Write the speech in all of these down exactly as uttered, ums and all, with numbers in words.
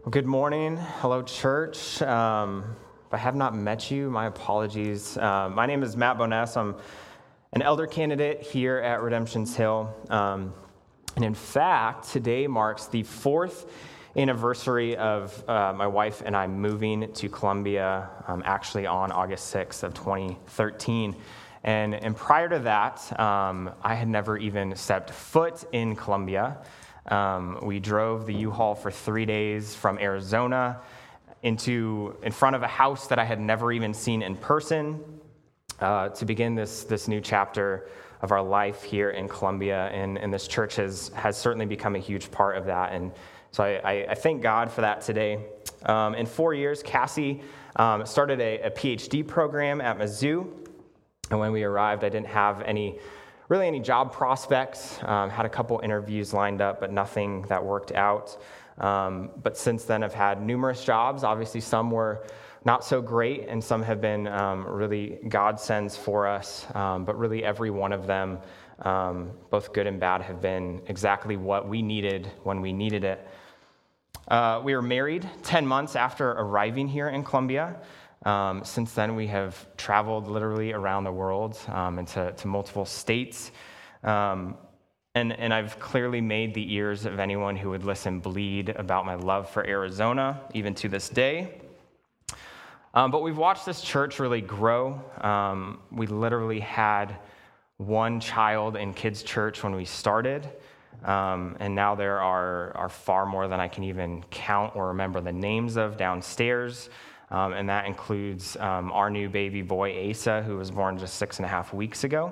Well, good morning. Hello, church. Um, if I have not met you, my apologies. Uh, my name is Matt Boness. I'm an elder candidate here at Redemption's Hill. Um, and in fact, today marks the fourth anniversary of uh, my wife and I moving to Columbia, um, actually on August sixth of twenty thirteen. And, and prior to that, um, I had never even stepped foot in Columbia. Um, we drove the U-Haul for three days from Arizona into in front of a house that I had never even seen in person uh, to begin this this new chapter of our life here in Columbia. And, and this church has has certainly become a huge part of that. And so I, I, I thank God for that today. Um, in four years, Cassie um, started a, a P H D program at Mizzou. And when we arrived, I didn't have any really any job prospects. Um, had a couple interviews lined up, but nothing that worked out. Um, but since then, I've had numerous jobs. Obviously, some were not so great, and some have been um, really godsends for us. Um, but really, every one of them, um, both good and bad, have been exactly what we needed when we needed it. Uh, we were married ten months after arriving here in Columbia. Um, since then, we have traveled literally around the world um, and to, to multiple states. Um, and, and I've clearly made the ears of anyone who would listen bleed about my love for Arizona, even to this day. Um, but we've watched this church really grow. Um, we literally had one child in kids' church when we started. Um, and now there are, are far more than I can even count or remember the names of downstairs. Um, and that includes um, our new baby boy, Asa, who was born just six and a half weeks ago.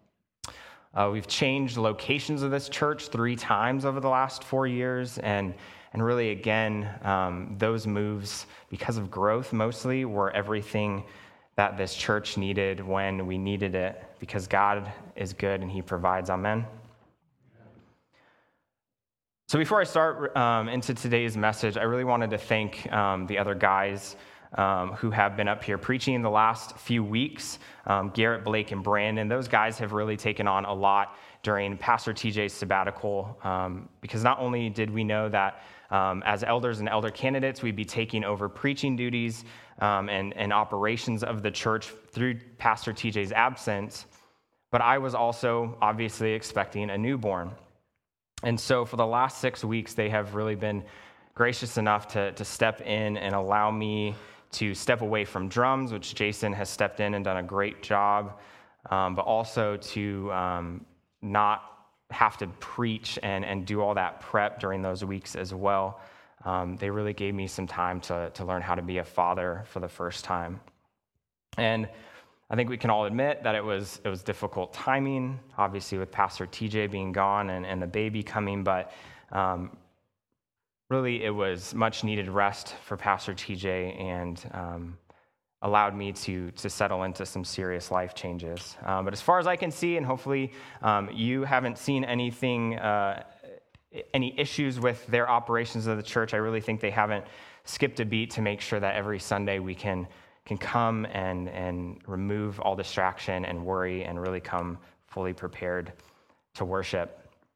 Uh, we've changed locations of this church three times over the last four years. And, and really, again, um, those moves, because of growth mostly, were everything that this church needed when we needed it, because God is good and he provides. Amen. So before I start um, into today's message, I really wanted to thank um, the other guys Um, who have been up here preaching the last few weeks, um, Garrett, Blake, and Brandon. Those guys have really taken on a lot during Pastor T J's sabbatical, um, because not only did we know that um, as elders and elder candidates, we'd be taking over preaching duties um, and, and operations of the church through Pastor T J's absence, but I was also obviously expecting a newborn. And so for the last six weeks, they have really been gracious enough to, to step in and allow me to step away from drums, which Jason has stepped in and done a great job, um, but also to um, not have to preach and, and do all that prep during those weeks as well. Um, they really gave me some time to, to learn how to be a father for the first time. And I think we can all admit that it was it was difficult timing, obviously with Pastor T J being gone and, and the baby coming, but um, really, it was much needed rest for Pastor T J and um, allowed me to to settle into some serious life changes. Um, but as far as I can see, and hopefully um, you haven't seen anything, uh, any issues with their operations of the church, I really think they haven't skipped a beat to make sure that every Sunday we can can come and and remove all distraction and worry and really come fully prepared to worship.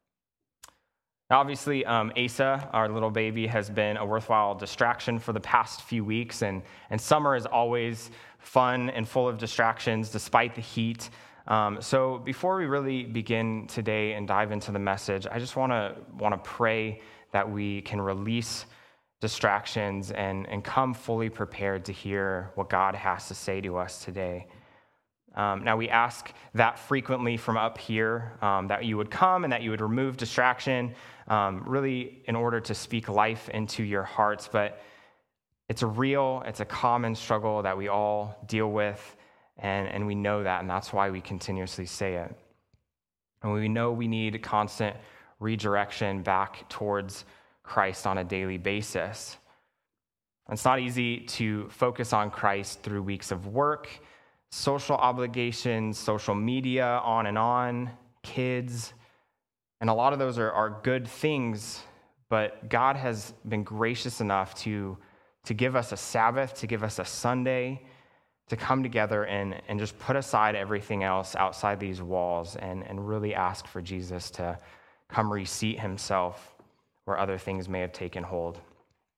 Obviously, um, Asa, our little baby, has been a worthwhile distraction for the past few weeks, and, and summer is always fun and full of distractions despite the heat. Um, so before we really begin today and dive into the message, I just want to want to pray that we can release distractions and, and come fully prepared to hear what God has to say to us today. Um, now, we ask that frequently from up here, um, that you would come and that you would remove distraction, um, really in order to speak life into your hearts. But it's a real, it's a common struggle that we all deal with, and, and we know that, and that's why we continuously say it. And we know we need constant redirection back towards Christ on a daily basis. It's not easy to focus on Christ through weeks of work, social obligations, social media, on and on, kids. And a lot of those are, are good things, but God has been gracious enough to, to give us a Sabbath, to give us a Sunday, to come together and, and just put aside everything else outside these walls and, and really ask for Jesus to come reseat himself where other things may have taken hold.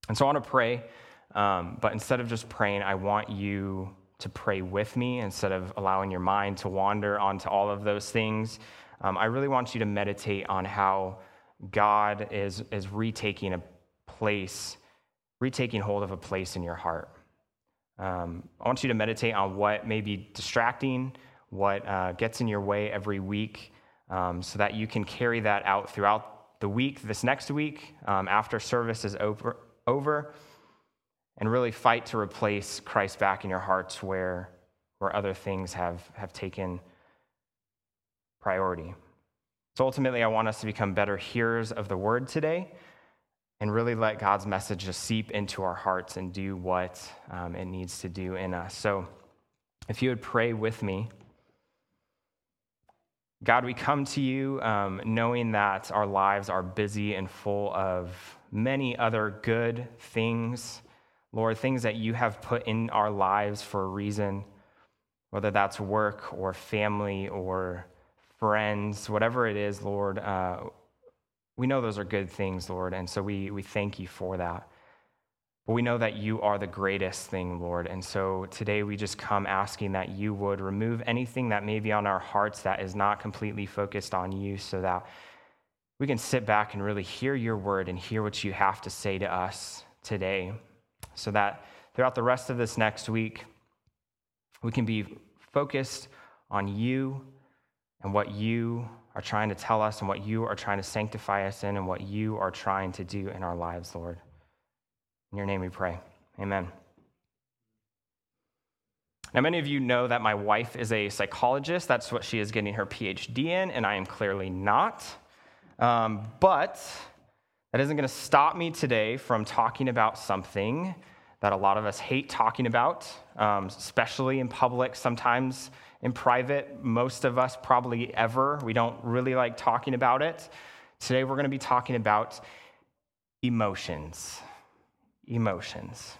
And so I want to pray, um, but instead of just praying, I want you to pray with me instead of allowing your mind to wander onto all of those things. Um, I really want you to meditate on how God is, is retaking a place, retaking hold of a place in your heart. Um, I want you to meditate on what may be distracting, what uh, gets in your way every week, um, so that you can carry that out throughout the week, this next week, um, after service is over, over, and really fight to replace Christ back in your hearts where, where other things have, have taken priority. So ultimately, I want us to become better hearers of the word today and really let God's message just seep into our hearts and do what um, it needs to do in us. So if you would pray with me. God, we come to you um, knowing that our lives are busy and full of many other good things, Lord, things that you have put in our lives for a reason, whether that's work or family or friends, whatever it is, Lord. Uh, we know those are good things, Lord, and so we, we thank you for that. But we know that you are the greatest thing, Lord, and so today we just come asking that you would remove anything that may be on our hearts that is not completely focused on you, so that we can sit back and really hear your word and hear what you have to say to us today, so that throughout the rest of this next week, we can be focused on you and what you are trying to tell us and what you are trying to sanctify us in and what you are trying to do in our lives, Lord. In your name we pray. Amen. Now, many of you know that my wife is a psychologist. That's what she is getting her P H D in, and I am clearly not. Um, but that isn't going to stop me today from talking about something that a lot of us hate talking about, um, especially in public, sometimes in private. Most of us probably ever. We don't really like talking about it. Today we're going to be talking about emotions. Emotions.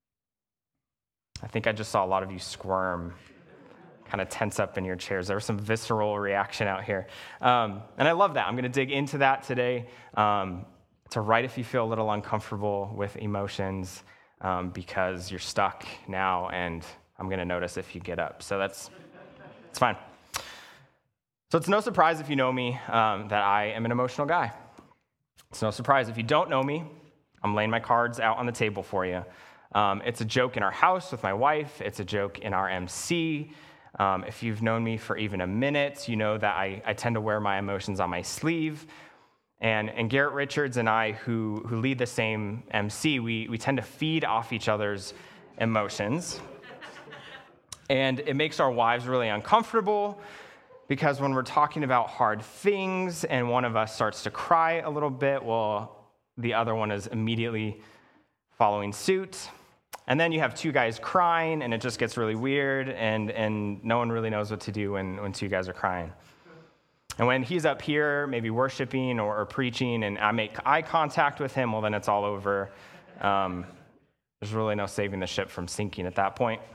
I think I just saw a lot of you squirm, kind of tense up in your chairs. There was some visceral reaction out here. Um, and I love that. I'm going to dig into that today. Um, it's all right if you feel a little uncomfortable with emotions um, because you're stuck now, and I'm going to notice if you get up. So that's, that's fine. So it's no surprise if you know me um, that I am an emotional guy. It's no surprise if you don't know me. I'm laying my cards out on the table for you. Um, it's a joke in our house with my wife. It's a joke in our M C. Um, if you've known me for even a minute, you know that I, I tend to wear my emotions on my sleeve. And, and Garrett Richards and I, who, who lead the same M C, we, we tend to feed off each other's emotions. And it makes our wives really uncomfortable because when we're talking about hard things and one of us starts to cry a little bit, well, the other one is immediately following suit. And then you have two guys crying, and it just gets really weird, and, and no one really knows what to do when, when two guys are crying. And when he's up here, maybe worshiping or, or preaching, and I make eye contact with him, well, then it's all over. Um, there's really no saving the ship from sinking at that point.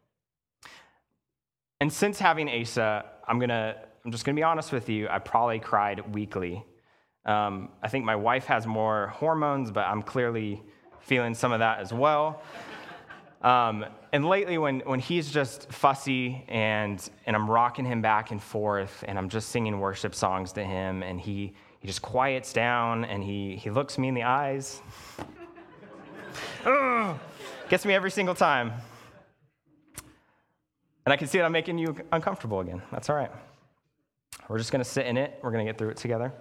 And since having Asa, I'm gonna, I'm just gonna be honest with you, I probably cried weekly. Um, I think my wife has more hormones, but I'm clearly feeling some of that as well. Um, and lately, when, when he's just fussy and, and I'm rocking him back and forth and I'm just singing worship songs to him and he, he just quiets down and he, he looks me in the eyes. Ugh, gets me every single time. And I can see that I'm making you uncomfortable again. That's all right. We're just going to sit in it. We're going to get through it together.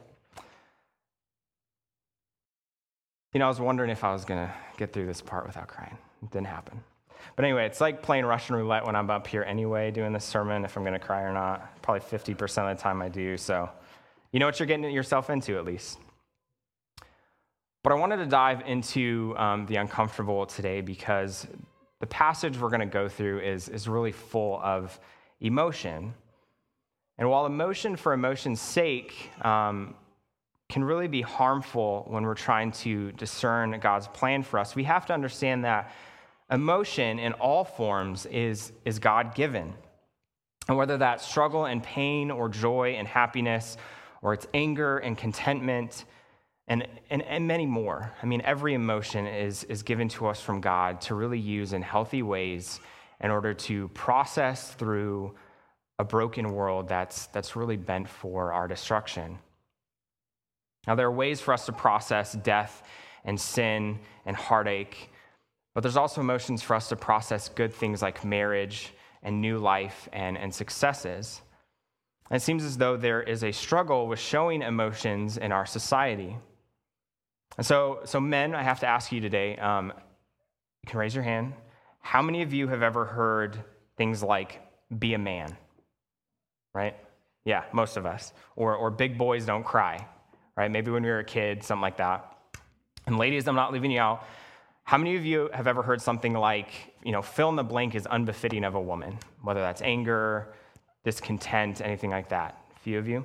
You know, I was wondering if I was going to get through this part without crying. It didn't happen. But anyway, it's like playing Russian roulette when I'm up here anyway doing this sermon, if I'm going to cry or not. Probably fifty percent of the time I do. So you know what you're getting yourself into at least. But I wanted to dive into um, the uncomfortable today because the passage we're going to go through is, is really full of emotion. And while emotion for emotion's sake um, can really be harmful when we're trying to discern God's plan for us, we have to understand that emotion in all forms is, is God-given. And whether that's struggle and pain or joy and happiness, or it's anger and contentment, and, and, and many more. I mean, every emotion is, is given to us from God to really use in healthy ways in order to process through a broken world that's, that's really bent for our destruction. Now, there are ways for us to process death and sin and heartache, but there's also emotions for us to process good things like marriage and new life and, and successes. And it seems as though there is a struggle with showing emotions in our society. And so, so men, I have to ask you today, um, you can raise your hand. How many of you have ever heard things like, be a man, right? Yeah, most of us. Or, or big boys don't cry, right? Maybe when we were a kid, something like that. And ladies, I'm not leaving you out. How many of you have ever heard something like, you know, fill in the blank is unbefitting of a woman, whether that's anger, discontent, anything like that? A few of you?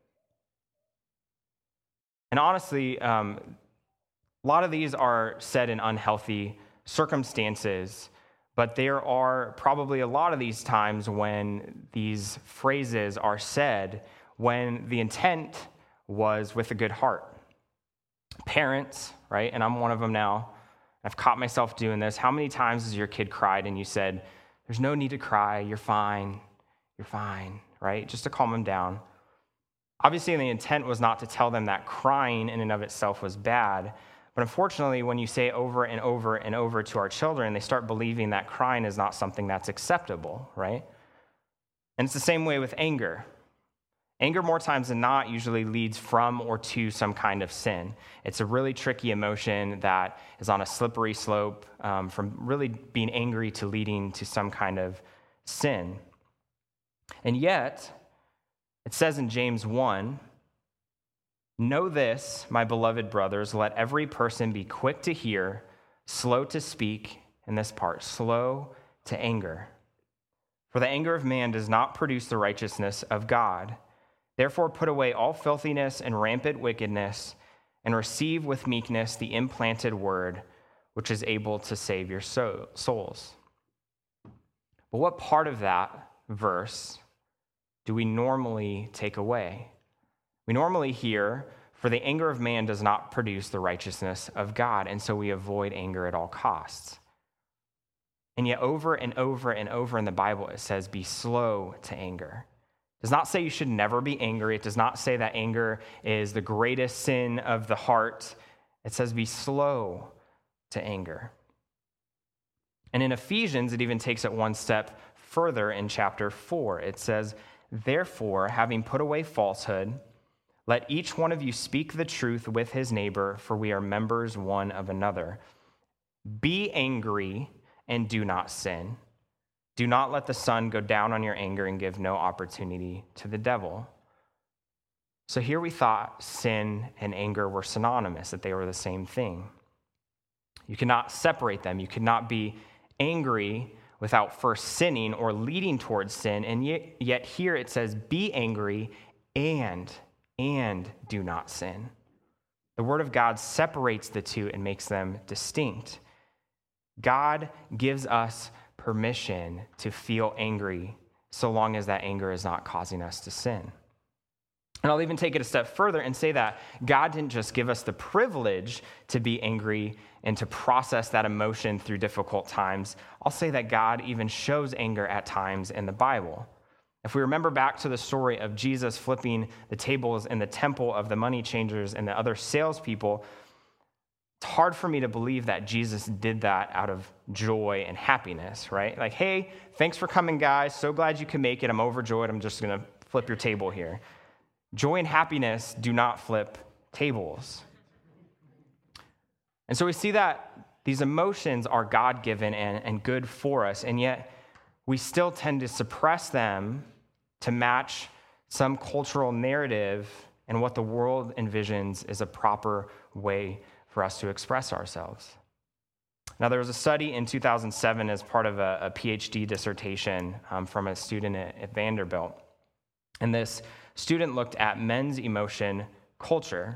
And honestly, um, a lot of these are said in unhealthy circumstances, but there are probably a lot of these times when these phrases are said when the intent was with a good heart. Parents, right, and I'm one of them now, I've caught myself doing this. How many times has your kid cried and you said, there's no need to cry, you're fine, you're fine, right? Just to calm them down. Obviously, the intent was not to tell them that crying in and of itself was bad, but unfortunately, when you say it over and over and over to our children, they start believing that crying is not something that's acceptable, right? And it's the same way with anger. Anger, more times than not, usually leads from or to some kind of sin. It's a really tricky emotion that is on a slippery slope um, from really being angry to leading to some kind of sin. And yet, it says in James one, know this, my beloved brothers, let every person be quick to hear, slow to speak, in this part, slow to anger. For the anger of man does not produce the righteousness of God. Therefore, put away all filthiness and rampant wickedness, and receive with meekness the implanted word, which is able to save your souls. But what part of that verse do we normally take away? We normally hear, for the anger of man does not produce the righteousness of God, and so we avoid anger at all costs. And yet over and over and over in the Bible, it says, be slow to anger. It does not say you should never be angry. It does not say that anger is the greatest sin of the heart. It says be slow to anger. And in Ephesians, it even takes it one step further in chapter four. It says, therefore, having put away falsehood, let each one of you speak the truth with his neighbor, for we are members one of another. Be angry and do not sin. Do not let the sun go down on your anger and give no opportunity to the devil. So here we thought sin and anger were synonymous, that they were the same thing. You cannot separate them. You cannot be angry without first sinning or leading towards sin. And yet, yet here it says, be angry and, and do not sin. The word of God separates the two and makes them distinct. God gives us permission to feel angry so long as that anger is not causing us to sin. And I'll even take it a step further and say that God didn't just give us the privilege to be angry and to process that emotion through difficult times. I'll say that God even shows anger at times in the Bible. If we remember back to the story of Jesus flipping the tables in the temple of the money changers and the other salespeople, it's hard for me to believe that Jesus did that out of joy and happiness, right? Like, hey, thanks for coming, guys. So glad you can make it. I'm overjoyed. I'm just going to flip your table here. Joy and happiness do not flip tables. And so we see that these emotions are God-given and, and good for us, and yet we still tend to suppress them to match some cultural narrative and what the world envisions is a proper way for us to express ourselves. Now, there was a study in two thousand seven as part of a, a PhD dissertation um, from a student at, at Vanderbilt. And this student looked at men's emotion culture.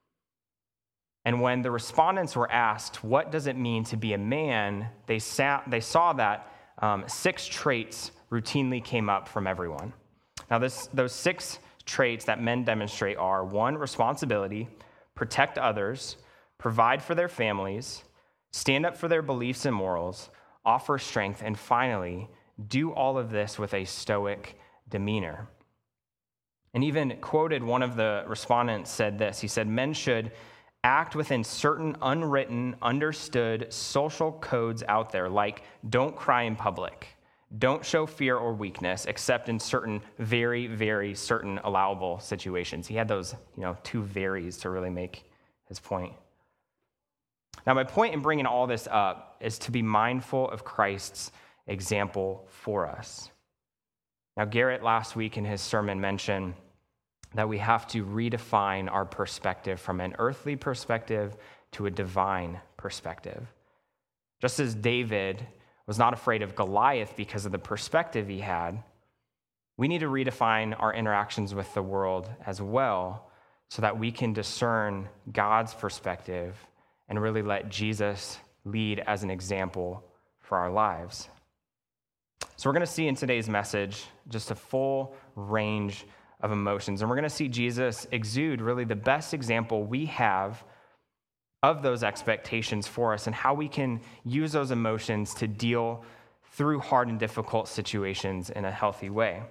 And when the respondents were asked, what does it mean to be a man, they, sa- they saw that um, six traits routinely came up from everyone. Now, this, those six traits that men demonstrate are, one, responsibility, protect others, provide for their families, stand up for their beliefs and morals, offer strength, and finally, do all of this with a stoic demeanor. And even quoted one of the respondents said this. He said, men should act within certain unwritten, understood social codes out there, like don't cry in public, don't show fear or weakness, except in certain very, very certain allowable situations. He had those, you know, two veries to really make his point. Now, my point in bringing all this up is to be mindful of Christ's example for us. Now, Garrett last week in his sermon mentioned that we have to redefine our perspective from an earthly perspective to a divine perspective. Just as David was not afraid of Goliath because of the perspective he had, we need to redefine our interactions with the world as well so that we can discern God's perspective and really let Jesus lead as an example for our lives. So we're going to see in today's message just a full range of emotions, and we're going to see Jesus exude really the best example we have of those expectations for us and how we can use those emotions to deal through hard and difficult situations in a healthy way.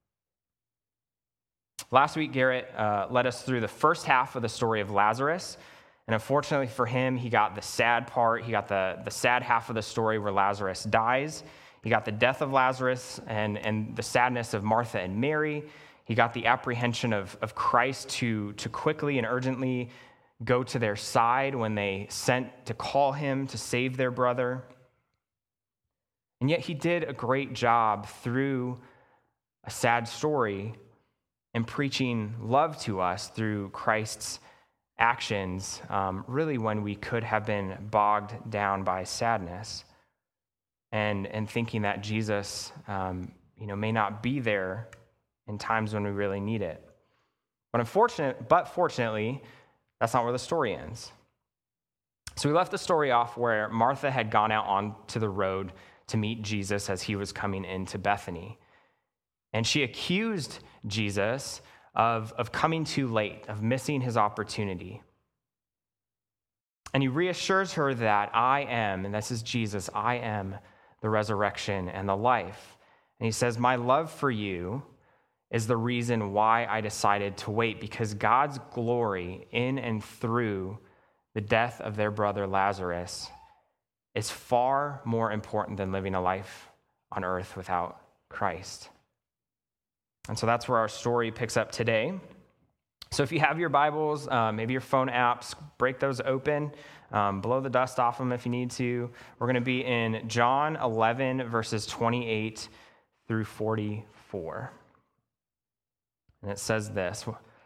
Last week, Garrett uh, led us through the first half of the story of Lazarus. And unfortunately for him, he got the sad part. He got the, the sad half of the story where Lazarus dies. He got the death of Lazarus and, and the sadness of Martha and Mary. He got the apprehension of, of Christ to, to quickly and urgently go to their side when they sent to call him to save their brother. And yet he did a great job through a sad story and preaching love to us through Christ's actions, um, really when we could have been bogged down by sadness and, and thinking that Jesus um, you know, may not be there in times when we really need it. But unfortunate, but fortunately, that's not where the story ends. So we left the story off where Martha had gone out onto the road to meet Jesus as he was coming into Bethany. And she accused Jesus of, of coming too late, of missing his opportunity. And he reassures her that I am, and this is Jesus, I am the resurrection and the life. And he says, my love for you is the reason why I decided to wait, because God's glory in and through the death of their brother Lazarus is far more important than living a life on earth without Christ. And so that's where our story picks up today. So if you have your Bibles, uh, maybe your phone apps, break those open, um, blow the dust off them if you need to. We're going to be in John eleven, verses twenty-eight through forty-four. And it says this.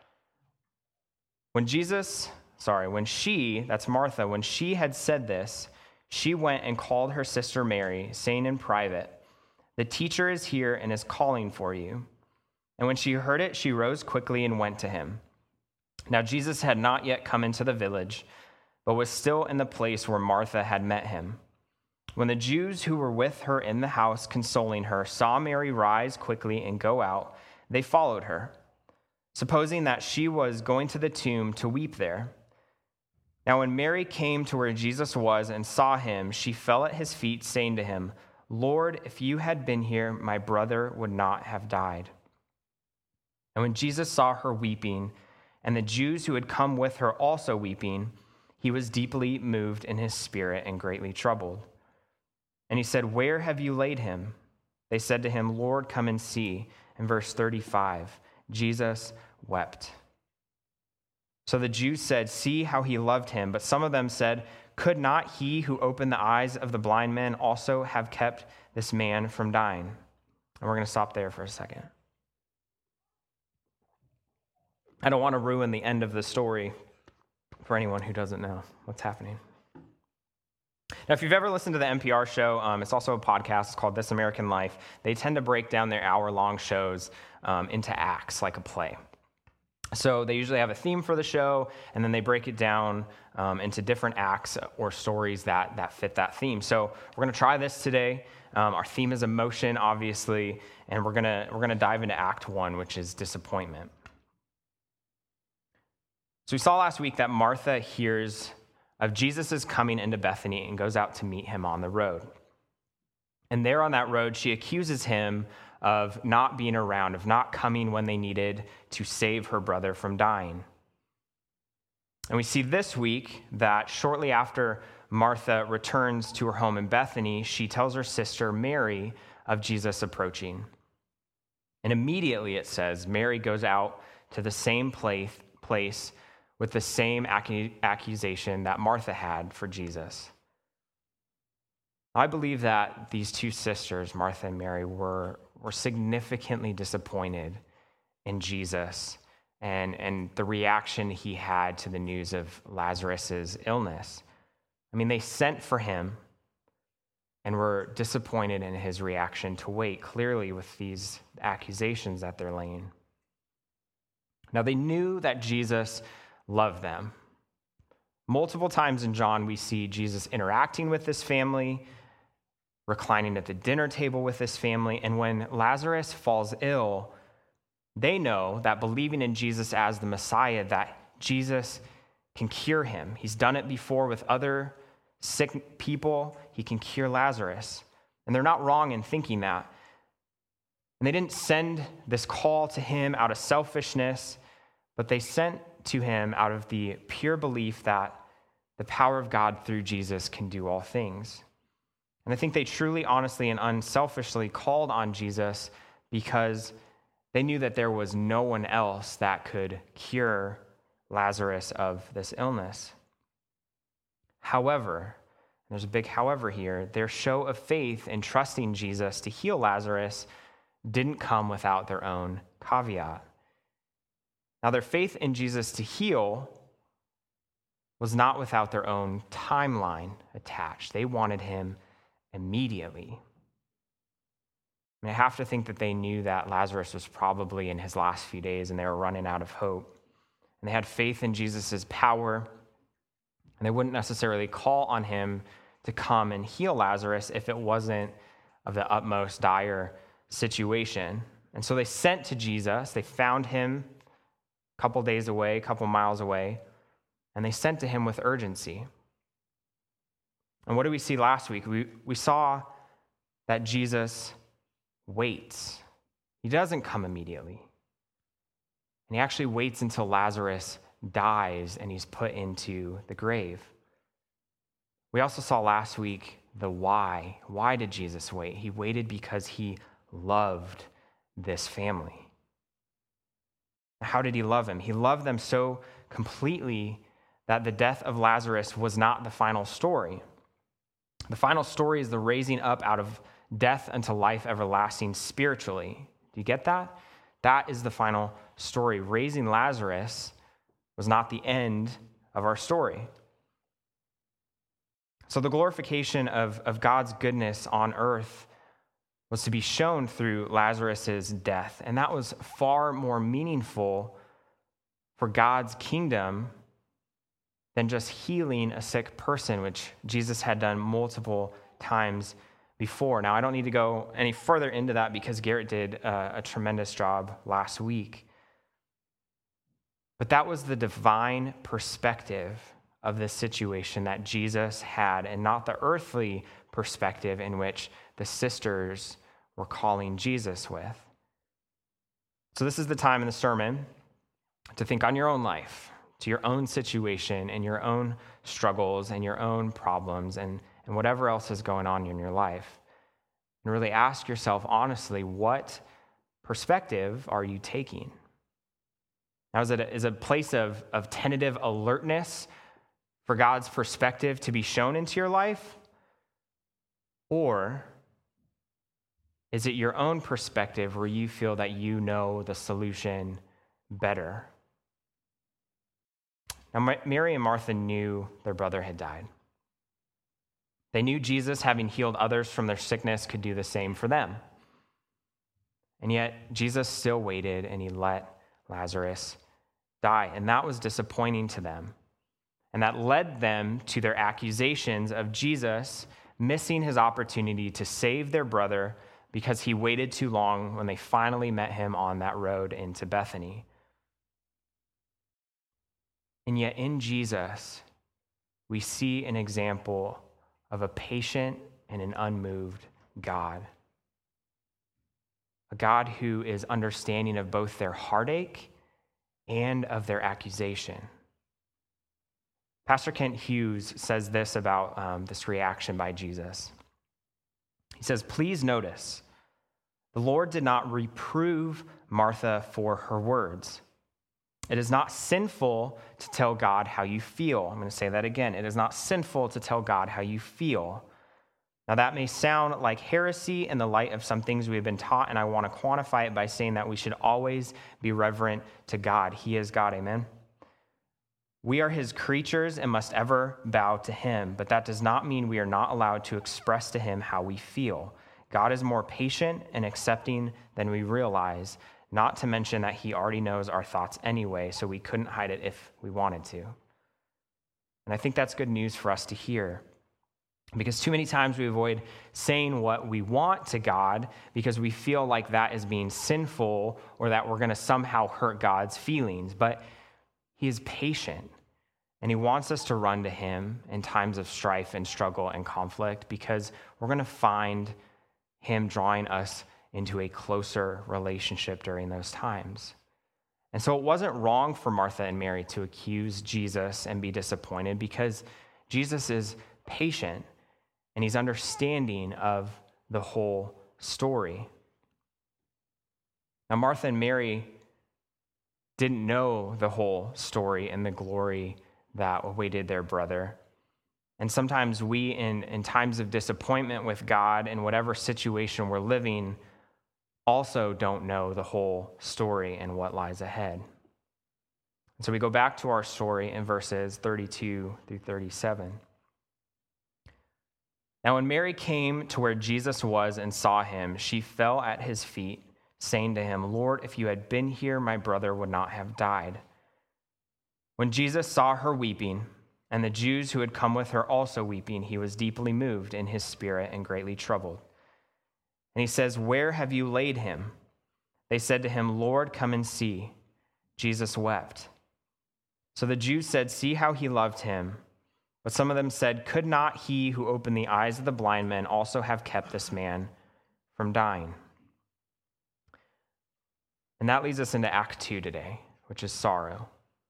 When Jesus, sorry, when she, that's Martha, when she had said this, she went and called her sister Mary, saying in private, the teacher is here and is calling for you. And when she heard it, she rose quickly and went to him. Now Jesus had not yet come into the village, but was still in the place where Martha had met him. When the Jews who were with her in the house consoling her saw Mary rise quickly and go out, they followed her, supposing that she was going to the tomb to weep there. Now when Mary came to where Jesus was and saw him, she fell at his feet, saying to him, Lord, if you had been here, my brother would not have died. And when Jesus saw her weeping, and the Jews who had come with her also weeping, he was deeply moved in his spirit and greatly troubled. And he said, where have you laid him? They said to him, Lord, come and see. In verse thirty-five, Jesus wept. So the Jews said, see how he loved him. But some of them said, could not he who opened the eyes of the blind men also have kept this man from dying? And we're going to stop there for a second. I don't want to ruin the end of the story for anyone who doesn't know what's happening. Now, if you've ever listened to the N P R show, um, it's also a podcast. It's called This American Life. They tend to break down their hour-long shows um, into acts, like a play. So they usually have a theme for the show, and then they break it down um, into different acts or stories that, that fit that theme. So we're going to try this today. Um, our theme is emotion, obviously, and we're going to we're going to dive into Act One, which is disappointment. So we saw last week that Martha hears of Jesus' coming into Bethany and goes out to meet him on the road. And there on that road, she accuses him of not being around, of not coming when they needed to save her brother from dying. And we see this week that shortly after Martha returns to her home in Bethany, she tells her sister Mary of Jesus approaching. And immediately, it says, Mary goes out to the same place, place with the same accu- accusation that Martha had for Jesus. I believe that these two sisters, Martha and Mary, were, were significantly disappointed in Jesus and, and the reaction he had to the news of Lazarus' illness. I mean, they sent for him and were disappointed in his reaction to wait, clearly with these accusations that they're laying. Now, they knew that Jesus loved them. Multiple times in John, we see Jesus interacting with this family, reclining at the dinner table with this family, and when Lazarus falls ill, they know that believing in Jesus as the Messiah, that Jesus can cure him. He's done it before with other sick people. He can cure Lazarus. And they're not wrong in thinking that. And they didn't send this call to him out of selfishness, but they sent to him out of the pure belief that the power of God through Jesus can do all things. And I think they truly, honestly, and unselfishly called on Jesus because they knew that there was no one else that could cure Lazarus of this illness. However, there's a big however here, their show of faith in trusting Jesus to heal Lazarus didn't come without their own caveat. Now, their faith in Jesus to heal was not without their own timeline attached. They wanted him immediately. I mean, I have to think that they knew that Lazarus was probably in his last few days and they were running out of hope. And they had faith in Jesus' power, and they wouldn't necessarily call on him to come and heal Lazarus if it wasn't of the utmost dire situation. And so they sent to Jesus. They found him a couple days away, a couple miles away, and they sent to him with urgency. And what did we see last week? We, we saw that Jesus waits. He doesn't come immediately. And he actually waits until Lazarus dies and he's put into the grave. We also saw last week the why. Why did Jesus wait? He waited because he loved this family. How did he love him? He loved them so completely that the death of Lazarus was not the final story. The final story is the raising up out of death unto life everlasting spiritually. Do you get that? That is the final story. Raising Lazarus was not the end of our story. So the glorification of, of God's goodness on earth was to be shown through Lazarus' death, and that was far more meaningful for God's kingdom than just healing a sick person, which Jesus had done multiple times before. Now, I don't need to go any further into that because Garrett did uh, a tremendous job last week. But that was the divine perspective of this situation that Jesus had, and not the earthly perspective in which the sisters were calling Jesus with. So this is the time in the sermon to think on your own life, to your own situation and your own struggles and your own problems and, and whatever else is going on in your life. And really ask yourself honestly, what perspective are you taking? Now, is it a, is a place of, of tentative alertness for God's perspective to be shown into your life? Or is it your own perspective where you feel that you know the solution better? Now, Mary and Martha knew their brother had died. They knew Jesus, having healed others from their sickness, could do the same for them. And yet, Jesus still waited and he let Lazarus die. And that was disappointing to them. And that led them to their accusations of Jesus missing his opportunity to save their brother because he waited too long when they finally met him on that road into Bethany. And yet in Jesus, we see an example of a patient and an unmoved God. A God who is understanding of both their heartache and of their accusation. Pastor Kent Hughes says this about um, this reaction by Jesus. He says, "Please notice, the Lord did not reprove Martha for her words. It is not sinful to tell God how you feel." I'm going to say that again. It is not sinful to tell God how you feel. Now, that may sound like heresy in the light of some things we have been taught, and I want to quantify it by saying that we should always be reverent to God. He is God, amen? We are his creatures and must ever bow to him, but that does not mean we are not allowed to express to him how we feel. God is more patient and accepting than we realize, not to mention that he already knows our thoughts anyway, so we couldn't hide it if we wanted to. And I think that's good news for us to hear, because too many times we avoid saying what we want to God because we feel like that is being sinful or that we're going to somehow hurt God's feelings. But he is patient, and he wants us to run to him in times of strife and struggle and conflict, because we're going to find him drawing us into a closer relationship during those times. And so it wasn't wrong for Martha and Mary to accuse Jesus and be disappointed, because Jesus is patient and he's understanding of the whole story. Now, Martha and Mary didn't know the whole story and the glory that awaited their brother. And sometimes we, in, in times of disappointment with God in whatever situation we're living, also don't know the whole story and what lies ahead. And so we go back to our story in verses thirty-two through thirty-seven. Now, when Mary came to where Jesus was and saw him, she fell at his feet, saying to him, "Lord, if you had been here, my brother would not have died." When Jesus saw her weeping, and the Jews who had come with her also weeping, he was deeply moved in his spirit and greatly troubled. And he says, "Where have you laid him?" They said to him, "Lord, come and see." Jesus wept. So the Jews said, "See how he loved him." But some of them said, "Could not he who opened the eyes of the blind men also have kept this man from dying?" And that leads us into Act two today, which is sorrow.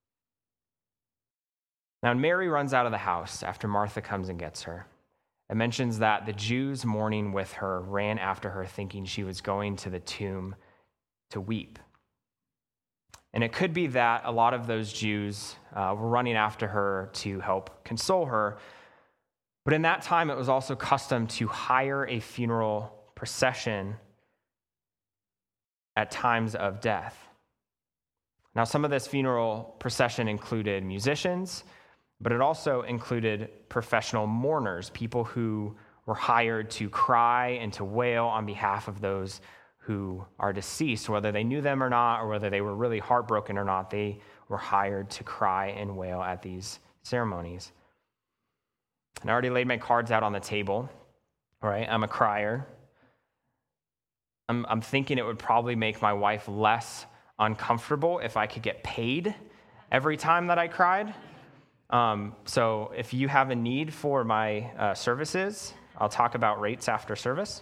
Now, when Mary runs out of the house after Martha comes and gets her, it mentions that the Jews mourning with her ran after her, thinking she was going to the tomb to weep. And it could be that a lot of those Jews uh, were running after her to help console her. But in that time, it was also custom to hire a funeral procession at times of death. Now, some of this funeral procession included musicians, but it also included professional mourners, people who were hired to cry and to wail on behalf of those who are deceased, whether they knew them or not, or whether they were really heartbroken or not. They were hired to cry and wail at these ceremonies. And I already laid my cards out on the table, right? I'm a crier. I'm, I'm thinking it would probably make my wife less uncomfortable if I could get paid every time that I cried. Um, so if you have a need for my uh, services, I'll talk about rates after service.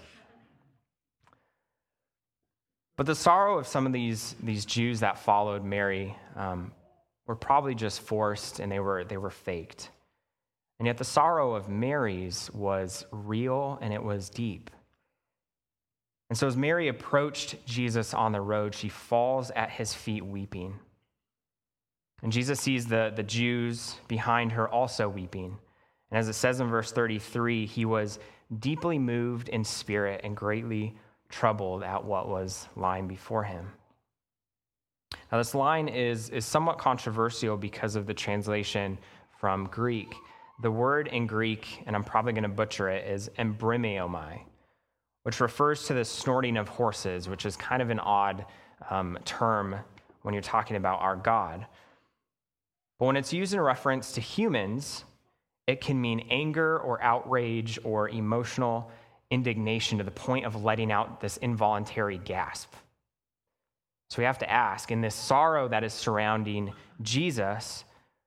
But the sorrow of some of these, these Jews that followed Mary um, were probably just forced, and they were they were faked. And yet the sorrow of Mary's was real, and it was deep. And so as Mary approached Jesus on the road, she falls at his feet weeping. And Jesus sees the, the Jews behind her also weeping. And as it says in verse thirty-three, he was deeply moved in spirit and greatly troubled at what was lying before him. Now, this line is, is somewhat controversial because of the translation from Greek. The word in Greek, and I'm probably going to butcher it, is embryomai, which refers to the snorting of horses, which is kind of an odd um, term when you're talking about our God. But when it's used in reference to humans, it can mean anger or outrage or emotional indignation to the point of letting out this involuntary gasp. So we have to ask, in this sorrow that is surrounding Jesus,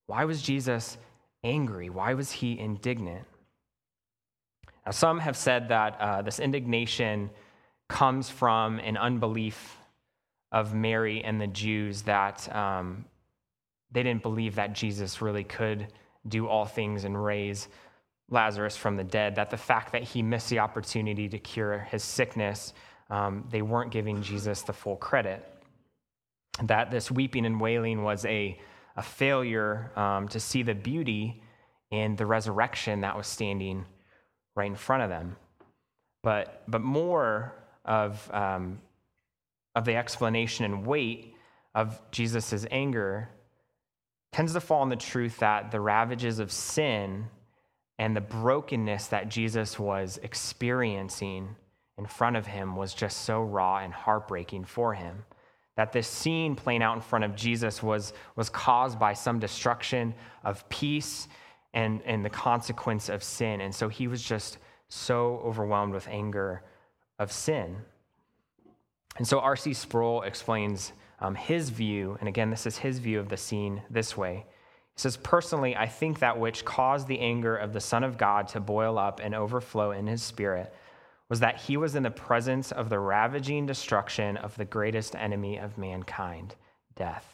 Why was Jesus angry? Why was he indignant? Now, some have said that uh, this indignation comes from an unbelief of Mary and the Jews, that um, they didn't believe that Jesus really could do all things and raise Lazarus from the dead, that the fact that he missed the opportunity to cure his sickness, um, they weren't giving Jesus the full credit. That this weeping and wailing was a, a failure um, to see the beauty in the resurrection that was standing right in front of them. But, but more of, um, of the explanation and weight of Jesus' anger tends to fall on the truth that the ravages of sin and the brokenness that Jesus was experiencing in front of him was just so raw and heartbreaking for him. That this scene playing out in front of Jesus was, was caused by some destruction of peace and, and the consequence of sin. And so he was just so overwhelmed with anger of sin. And so R C Sproul explains um, his view, and again, this is his view of the scene this way. He says, "Personally, I think that which caused the anger of the Son of God to boil up and overflow in his spirit was that he was in the presence of the ravaging destruction of the greatest enemy of mankind, death."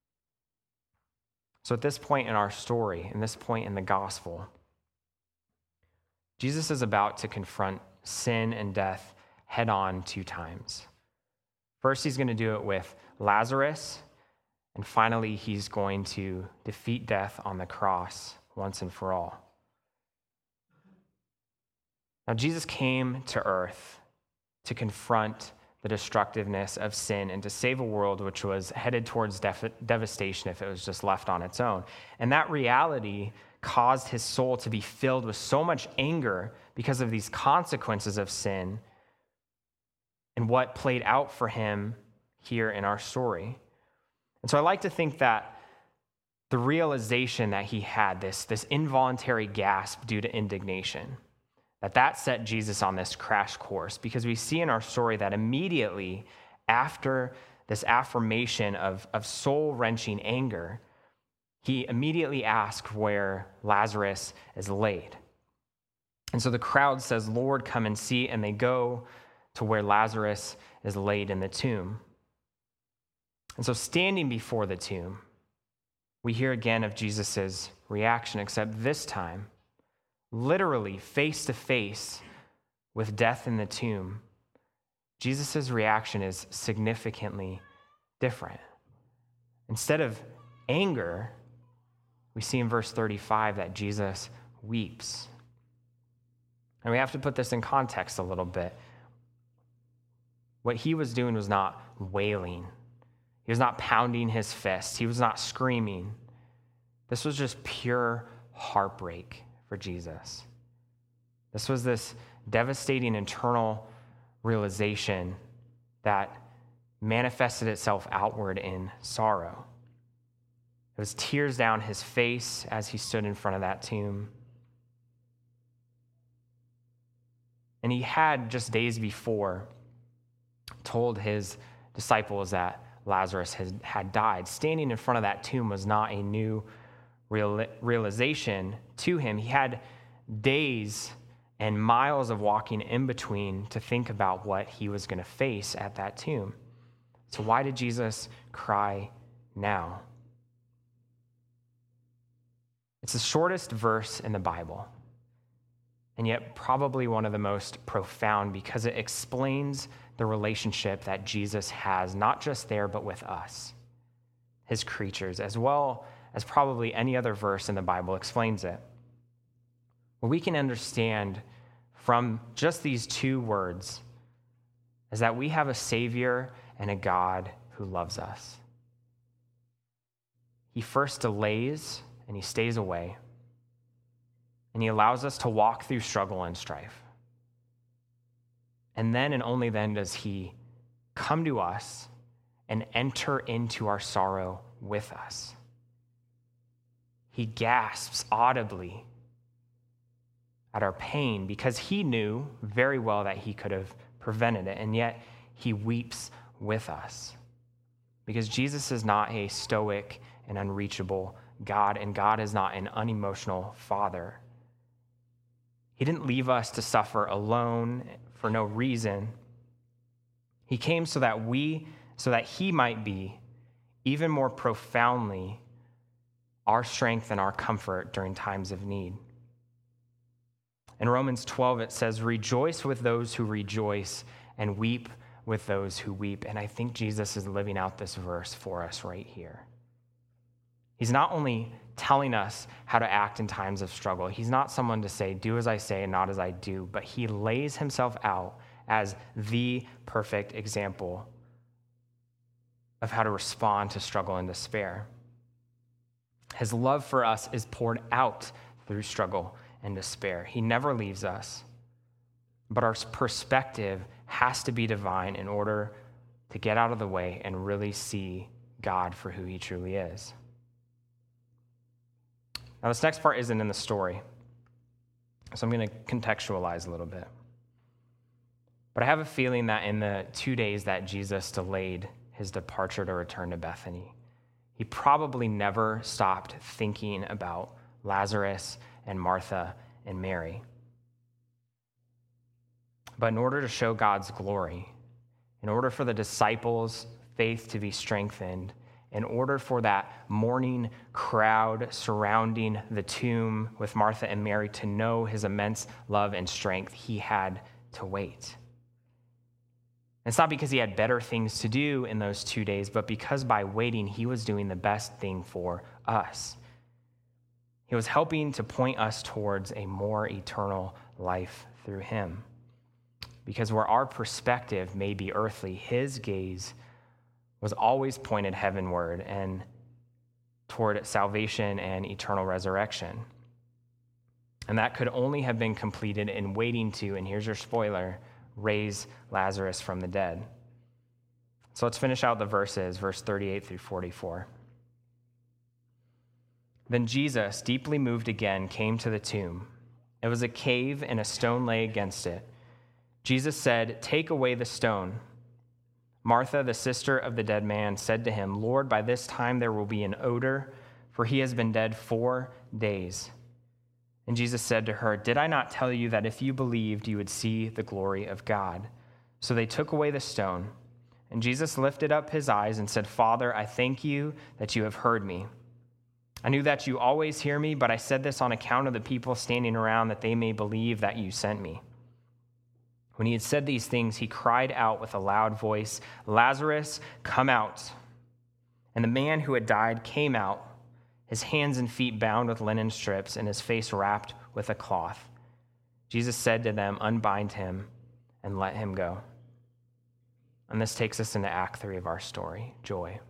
So at this point in our story, in this point in the gospel, Jesus is about to confront sin and death head on two times. First, he's going to do it with Lazarus, and finally, he's going to defeat death on the cross once and for all. Now, Jesus came to earth to confront the destructiveness of sin and to save a world which was headed towards def- devastation if it was just left on its own. And that reality caused his soul to be filled with so much anger because of these consequences of sin and what played out for him here in our story. And so I like to think that the realization that he had, this, this involuntary gasp due to indignation, that that set Jesus on this crash course, because we see in our story that immediately after this affirmation of, of soul-wrenching anger, he immediately asked where Lazarus is laid. And so the crowd says, "Lord, come and see," and they go to where Lazarus is laid in the tomb. And so standing before the tomb, we hear again of Jesus' reaction, except this time, literally face to face with death in the tomb, Jesus' reaction is significantly different. Instead of anger, we see in verse thirty-five that Jesus weeps. And we have to put this in context a little bit. What he was doing was not wailing. He was not pounding his fists. He was not screaming. This was just pure heartbreak for Jesus. This was this devastating internal realization that manifested itself outward in sorrow. It was tears down his face as he stood in front of that tomb. And he had just days before told his disciples that Lazarus had, had died. Standing in front of that tomb was not a new real, realization to him. He had days and miles of walking in between to think about what he was going to face at that tomb. So why did Jesus cry now? It's the shortest verse in the Bible, and yet probably one of the most profound because it explains the relationship that Jesus has, not just there, but with us, his creatures, as well as probably any other verse in the Bible explains it. What we can understand from just these two words is that we have a Savior and a God who loves us. He first delays and he stays away, and he allows us to walk through struggle and strife. And then and only then does he come to us and enter into our sorrow with us. He gasps audibly at our pain because he knew very well that he could have prevented it, and yet he weeps with us because Jesus is not a stoic and unreachable God, and God is not an unemotional father. He didn't leave us to suffer alone for no reason. He came so that we, so that he might be even more profoundly our strength and our comfort during times of need. In Romans twelve, it says, rejoice with those who rejoice and weep with those who weep. And I think Jesus is living out this verse for us right here. He's not only telling us how to act in times of struggle. He's not someone to say, do as I say and not as I do, but he lays himself out as the perfect example of how to respond to struggle and despair. His love for us is poured out through struggle and despair. He never leaves us, but our perspective has to be divine in order to get out of the way and really see God for who he truly is. Now, this next part isn't in the story, so I'm going to contextualize a little bit. But I have a feeling that in the two days that Jesus delayed his departure to return to Bethany, he probably never stopped thinking about Lazarus and Martha and Mary. But in order to show God's glory, in order for the disciples' faith to be strengthened, in order for that mourning crowd surrounding the tomb with Martha and Mary to know his immense love and strength, he had to wait. It's not because he had better things to do in those two days, but because by waiting, he was doing the best thing for us. He was helping to point us towards a more eternal life through him. Because where our perspective may be earthly, his gaze was always pointed heavenward and toward salvation and eternal resurrection. And that could only have been completed in waiting to, and here's your spoiler, raise Lazarus from the dead. So let's finish out the verses, verse thirty-eight through forty-four. Then Jesus, deeply moved again, came to the tomb. It was a cave, and a stone lay against it. Jesus said, "Take away the stone." Martha, the sister of the dead man, said to him, "Lord, by this time there will be an odor, for he has been dead four days." And Jesus said to her, "Did I not tell you that if you believed, you would see the glory of God?" So they took away the stone. And Jesus lifted up his eyes and said, "Father, I thank you that you have heard me. I knew that you always hear me, but I said this on account of the people standing around, that they may believe that you sent me." When he had said these things, he cried out with a loud voice, "Lazarus, come out." And the man who had died came out, his hands and feet bound with linen strips, and his face wrapped with a cloth. Jesus said to them, "Unbind him and let him go." And this takes us into Act three of our story, joy.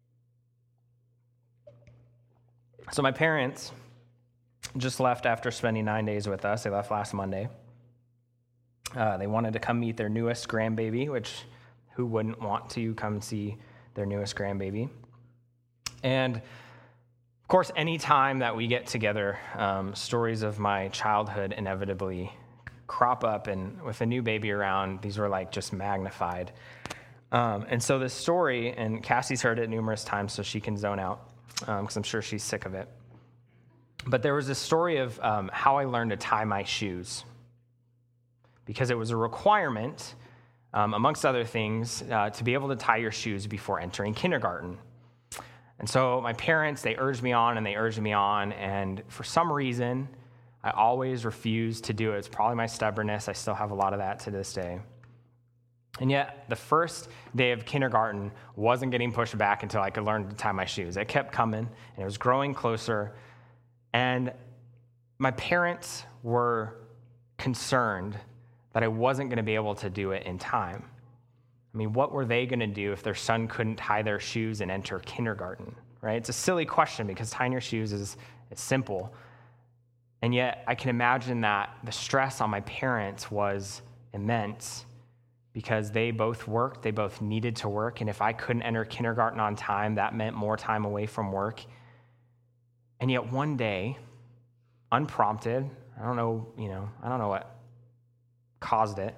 So my parents just left after spending nine days with us. They left last Monday. Uh, they wanted to come meet their newest grandbaby, which who wouldn't want to come see their newest grandbaby? And of course, any time that we get together, um, stories of my childhood inevitably crop up, and with a new baby around, these were like just magnified. Um, and so this story, and Cassie's heard it numerous times, so she can zone out, because um, I'm sure she's sick of it. But there was this story of um, how I learned to tie my shoes, because it was a requirement, um, amongst other things, uh, to be able to tie your shoes before entering kindergarten. And so my parents, they urged me on and they urged me on, and for some reason, I always refused to do it. It's probably my stubbornness. I still have a lot of that to this day. And yet, the first day of kindergarten wasn't getting pushed back until I could learn to tie my shoes. It kept coming, and it was growing closer, and my parents were concerned that I wasn't going to be able to do it in time. I mean, what were they going to do if their son couldn't tie their shoes and enter kindergarten, right? It's a silly question, because tying your shoes is, is simple. And yet, I can imagine that the stress on my parents was immense, because they both worked, they both needed to work, and if I couldn't enter kindergarten on time, that meant more time away from work. And yet one day, unprompted, I don't know, you know, I don't know what caused it,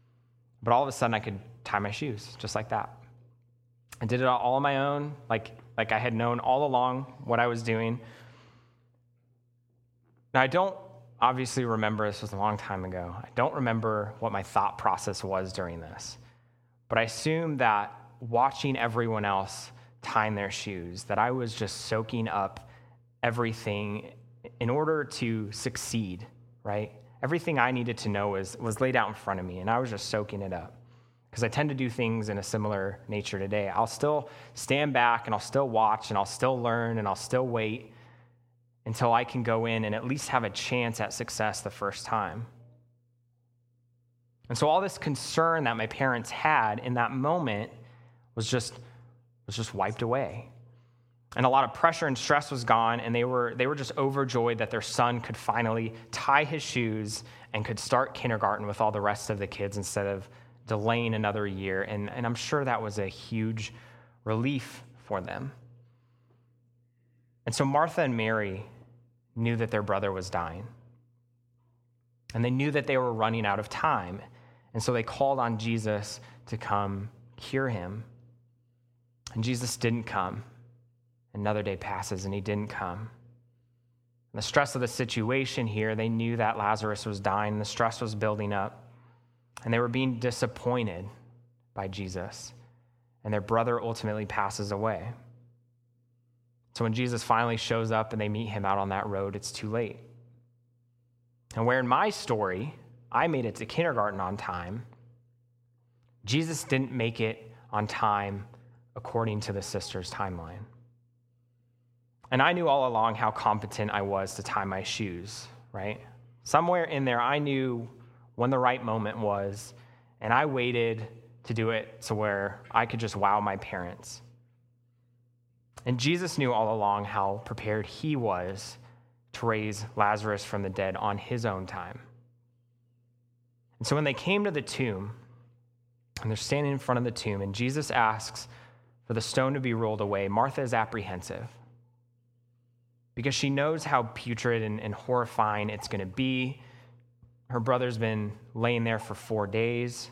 but all of a sudden I could tie my shoes just like that. I did it all on my own, like like I had known all along what I was doing. Now, I don't obviously remember, this was a long time ago. I don't remember what my thought process was during this. But I assume that watching everyone else tying their shoes, that I was just soaking up everything in order to succeed, right? Everything I needed to know was, was laid out in front of me, and I was just soaking it up. Because I tend to do things in a similar nature today. I'll still stand back, and I'll still watch, and I'll still learn, and I'll still wait until I can go in and at least have a chance at success the first time. And so all this concern that my parents had in that moment was just, was just wiped away. And a lot of pressure and stress was gone, and they were, they were just overjoyed that their son could finally tie his shoes and could start kindergarten with all the rest of the kids instead of delaying another year. And, and I'm sure that was a huge relief for them. And so Martha and Mary knew that their brother was dying. And they knew that they were running out of time. And so they called on Jesus to come cure him. And Jesus didn't come. Another day passes and he didn't come. And the stress of the situation here, they knew that Lazarus was dying. And the stress was building up. And they were being disappointed by Jesus. And their brother ultimately passes away. So when Jesus finally shows up and they meet him out on that road, it's too late. And where in my story, I made it to kindergarten on time, Jesus didn't make it on time according to the sister's timeline. And I knew all along how competent I was to tie my shoes, right? Somewhere in there, I knew when the right moment was, and I waited to do it to where I could just wow my parents. And Jesus knew all along how prepared he was to raise Lazarus from the dead on his own time. And so when they came to the tomb, and they're standing in front of the tomb, and Jesus asks for the stone to be rolled away, Martha is apprehensive because she knows how putrid and, and horrifying it's going to be. Her brother's been laying there for four days.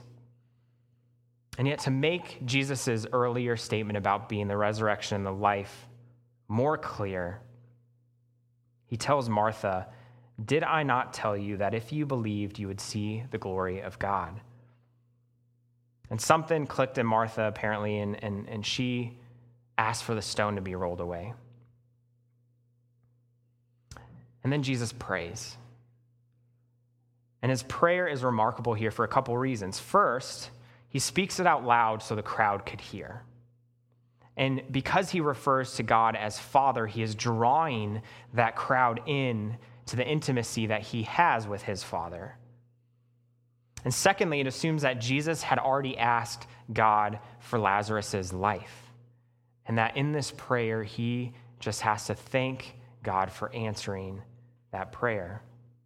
And yet to make Jesus' earlier statement about being the resurrection and the life more clear, he tells Martha, "Did I not tell you that if you believed, you would see the glory of God?" And something clicked in Martha, apparently, and, and, and she asked for the stone to be rolled away. And then Jesus prays. And his prayer is remarkable here for a couple reasons. First, he speaks it out loud so the crowd could hear. And because he refers to God as Father, he is drawing that crowd in to the intimacy that he has with his Father. And secondly, it assumes that Jesus had already asked God for Lazarus' life, and that in this prayer, he just has to thank God for answering that prayer.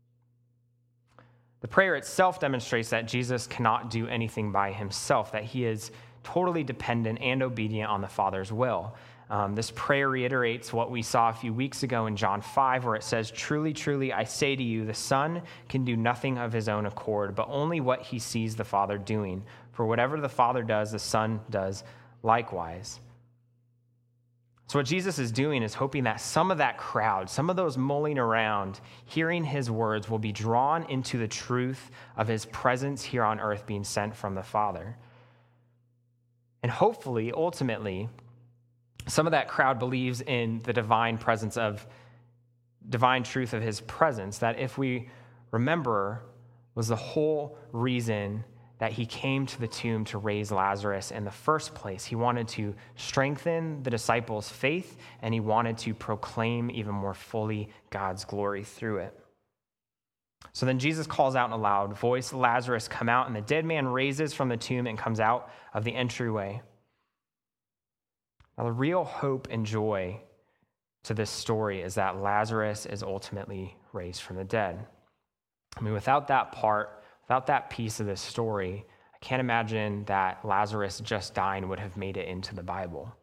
The prayer itself demonstrates that Jesus cannot do anything by himself, that he is totally dependent and obedient on the Father's will. Um, this prayer reiterates what we saw a few weeks ago in John five, where it says, "Truly, truly, I say to you, the Son can do nothing of his own accord, but only what he sees the Father doing. For whatever the Father does, the Son does likewise." So what Jesus is doing is hoping that some of that crowd, some of those mulling around, hearing his words, will be drawn into the truth of his presence here on earth being sent from the Father. And hopefully, ultimately, some of that crowd believes in the divine presence of, divine truth of his presence, that if we remember, was the whole reason that he came to the tomb to raise Lazarus in the first place. He wanted to strengthen the disciples' faith, and he wanted to proclaim even more fully God's glory through it. So then Jesus calls out in a loud voice, "Lazarus, come out," and the dead man raises from the tomb and comes out of the entryway. Now, the real hope and joy to this story is that Lazarus is ultimately raised from the dead. I mean, without that part, without that piece of this story, I can't imagine that Lazarus just dying would have made it into the Bible.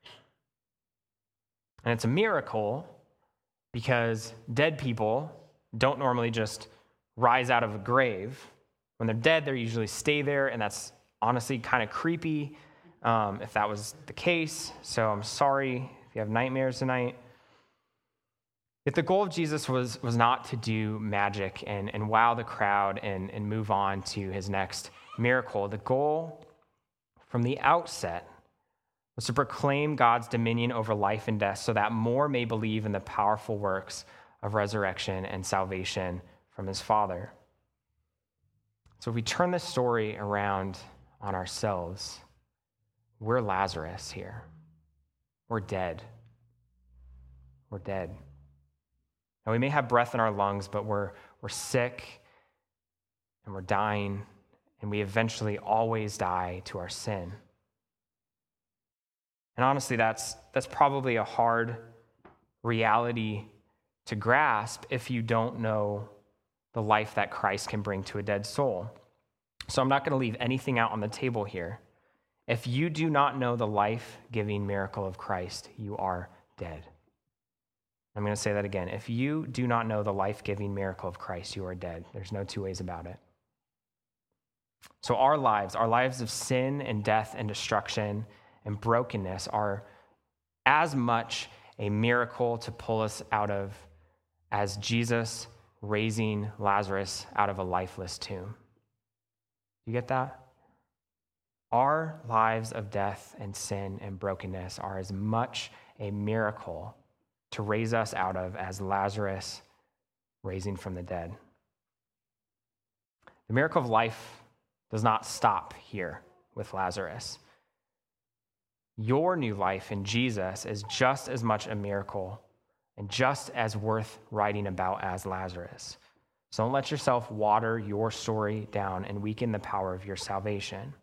And it's a miracle because dead people don't normally just rise out of a grave. When they're dead, they usually stay there, and that's honestly kind of creepy um, if that was the case. So I'm sorry if you have nightmares tonight. If the goal of Jesus was, was not to do magic and, and wow the crowd and, and move on to his next miracle, the goal from the outset was to proclaim God's dominion over life and death so that more may believe in the powerful works of resurrection and salvation from his Father. So if we turn this story around on ourselves, we're Lazarus here. We're dead. We're dead. Now, we may have breath in our lungs, but we're, we're sick and we're dying, and we eventually always die to our sin. And honestly, that's, that's probably a hard reality to grasp if you don't know the life that Christ can bring to a dead soul. So I'm not going to leave anything out on the table here. If you do not know the life-giving miracle of Christ, you are dead. I'm going to say that again. If you do not know the life-giving miracle of Christ, you are dead. There's no two ways about it. So our lives, our lives of sin and death and destruction and brokenness are as much a miracle to pull us out of as Jesus raising Lazarus out of a lifeless tomb. You get that? Our lives of death and sin and brokenness are as much a miracle to raise us out of as Lazarus raising from the dead. The miracle of life does not stop here with Lazarus. Your new life in Jesus is just as much a miracle and just as worth writing about as Lazarus. So don't let yourself water your story down and weaken the power of your salvation.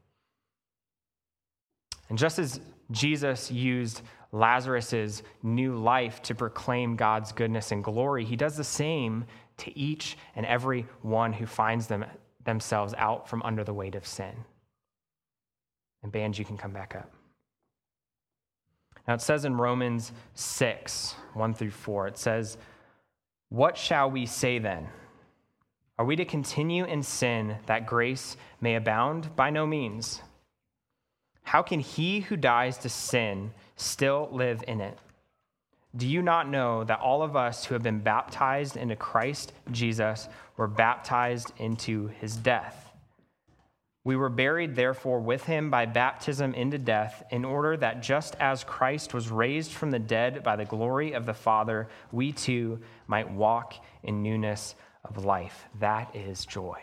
And just as Jesus used Lazarus' new life to proclaim God's goodness and glory, he does the same to each and every one who finds them, themselves out from under the weight of sin. And band, you can come back up. Now it says in Romans six, one through four, it says, "What shall we say then? Are we to continue in sin that grace may abound? By no means. How can he who dies to sin still live in it? Do you not know that all of us who have been baptized into Christ Jesus were baptized into his death? We were buried, therefore, with him by baptism into death, in order that just as Christ was raised from the dead by the glory of the Father, we too might walk in newness of life." That is joy.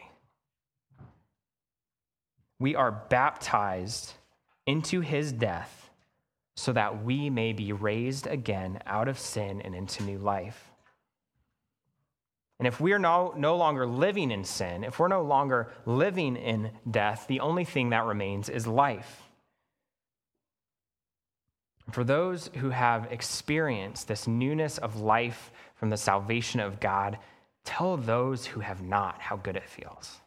We are baptized into his death so that we may be raised again out of sin and into new life. And if we are no, no longer living in sin, if we're no longer living in death, the only thing that remains is life. For those who have experienced this newness of life from the salvation of God, tell those who have not how good it feels.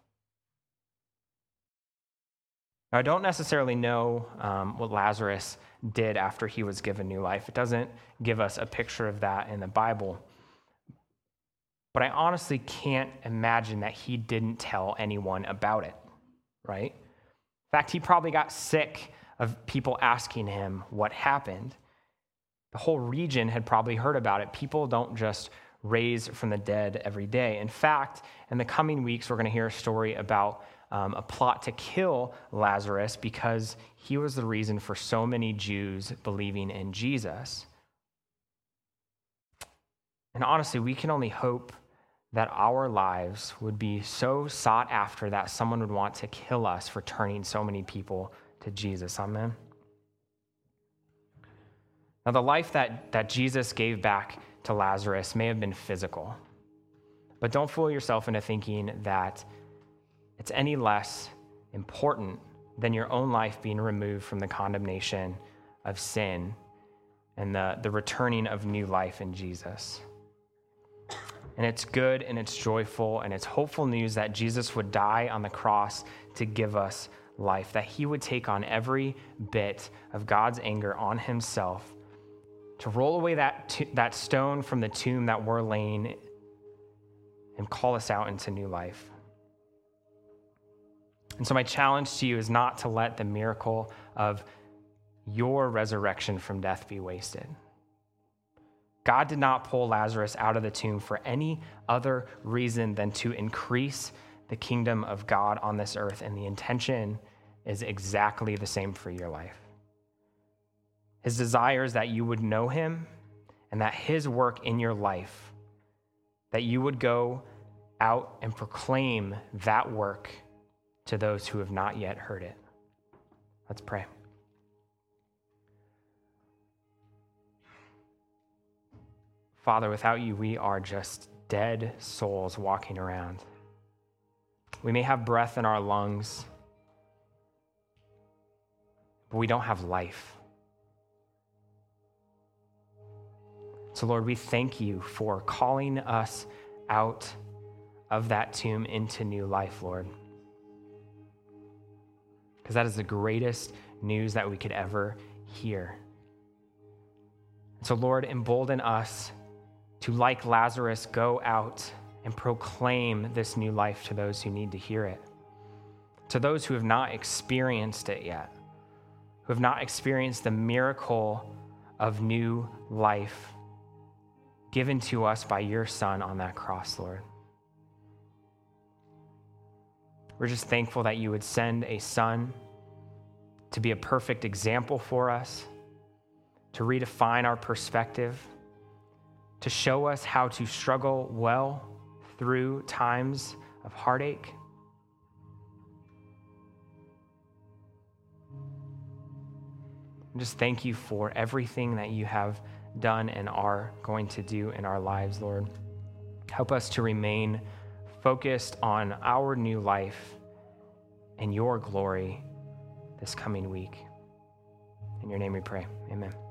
Now, I don't necessarily know um, what Lazarus did after he was given new life. It doesn't give us a picture of that in the Bible. But I honestly can't imagine that he didn't tell anyone about it, right? In fact, he probably got sick of people asking him what happened. The whole region had probably heard about it. People don't just raise from the dead every day. In fact, in the coming weeks, we're going to hear a story about um, a plot to kill Lazarus because he was the reason for so many Jews believing in Jesus. And honestly, we can only hope that our lives would be so sought after that someone would want to kill us for turning so many people to Jesus. Amen. Now, the life that, that Jesus gave back to Lazarus may have been physical, but don't fool yourself into thinking that it's any less important than your own life being removed from the condemnation of sin and the, the returning of new life in Jesus. And it's good and it's joyful and it's hopeful news that Jesus would die on the cross to give us life, that he would take on every bit of God's anger on himself to roll away that, t- that stone from the tomb that we're laying and call us out into new life. And so my challenge to you is not to let the miracle of your resurrection from death be wasted. God did not pull Lazarus out of the tomb for any other reason than to increase the kingdom of God on this earth, and the intention is exactly the same for your life. His desire is that you would know him and that his work in your life, that you would go out and proclaim that work to those who have not yet heard it. Let's pray. Father, without you, we are just dead souls walking around. We may have breath in our lungs, but we don't have life. So, Lord, we thank you for calling us out of that tomb into new life, Lord. Because that is the greatest news that we could ever hear. So, Lord, embolden us to, like Lazarus, go out and proclaim this new life to those who need to hear it, to those who have not experienced it yet, who have not experienced the miracle of new life given to us by your Son on that cross, Lord. We're just thankful that you would send a Son to be a perfect example for us, to redefine our perspective, to show us how to struggle well through times of heartache. And just thank you for everything that you have done and are going to do in our lives, Lord. Help us to remain focused on our new life and your glory this coming week. In your name we pray. Amen.